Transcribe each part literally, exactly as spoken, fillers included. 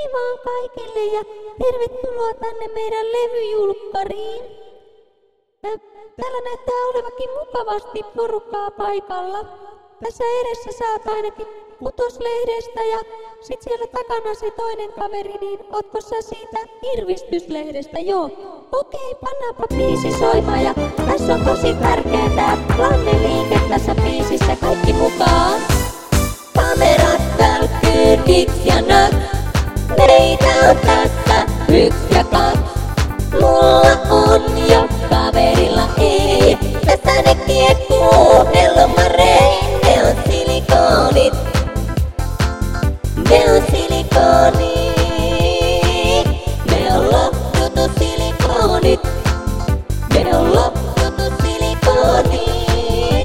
Hei vaan kaikille ja tervetuloa tänne meidän levyjulkkariin. Täällä näyttää olevakin mukavasti porukkaa paikalla. Tässä edessä saat ainakin kutoslehdestä ja sit siellä takana se toinen kaveri, niin ootko sä siitä irvistyslehdestä? Joo. Okei, pannaanpa biisi soimaan ja tässä on tosi tärkeä tää flanne-liike tässä biisissä, kaikki mukaan. Kamerat, välkkyyn, diks ja nat. Meitä on tässä yks ja kaks. Mulla on jo, kaverilla ei. Tässä ne kiekkuu, helmarei. Ne on silikonit. Ne on silikonit. Ne on lopputu silikonit. Ne on lopputu silikonit.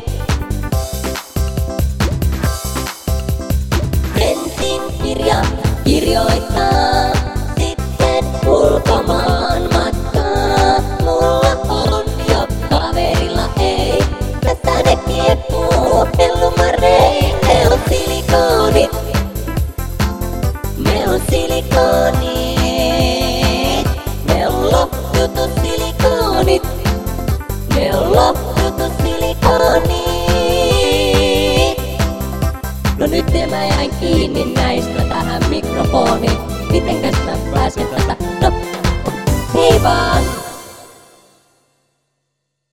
Ensin kirja kirjoittaa, sitten ulkomaan matkaa. Mulla on jo, kaverilla ei. Tässä ne kiekkuu, helmarei. Ne on silikonit. Ne on silikonit. Ne on lopputu silikonit. Ne on lopputu silikonit. No nyt mä jäin kiinni näistä tähän mikrofoniin. Mitenkäs mä pääsen tätä? No, hei vaan!